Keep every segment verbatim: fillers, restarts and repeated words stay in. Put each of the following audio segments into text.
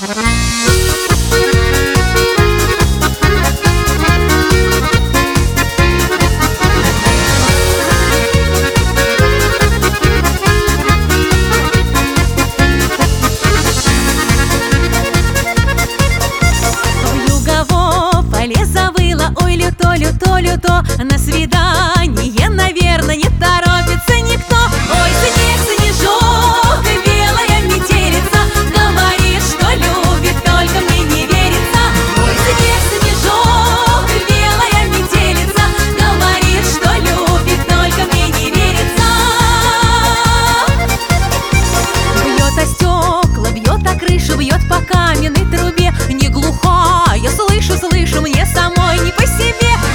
Люто, на свидание, наверное, не торопится никто. Ой, снег, снежок, белая метелица, говорит, что любит, только мне не верится. Ой, снег, снежок, белая метелица, говорит, что любит, только мне не верится. Бьет о стекла, бьет о крышу, бьет по каменной трубе. Не глухая, слышу, слышу, мне самой не по себе.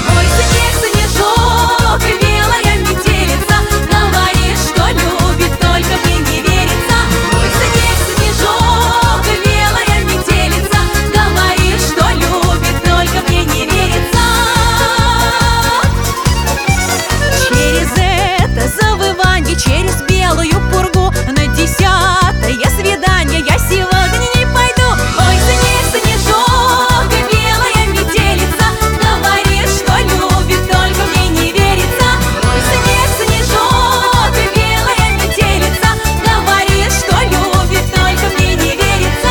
Через белую пургу на десятое свидание я сегодня не пойду. Ой, снег, снежок, белая метелица, говорит, что любит, только мне не верится. Ой, снег, снежок, белая метелица, говорит, что любит, только мне не верится.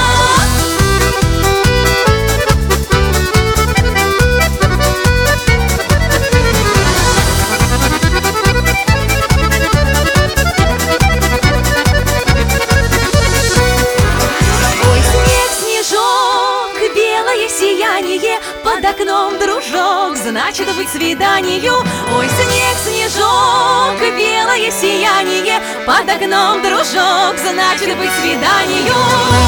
Сияние под окном, дружок, значит быть свиданию. Ой, снег, снежок, белое сияние под окном, дружок, значит быть свиданию.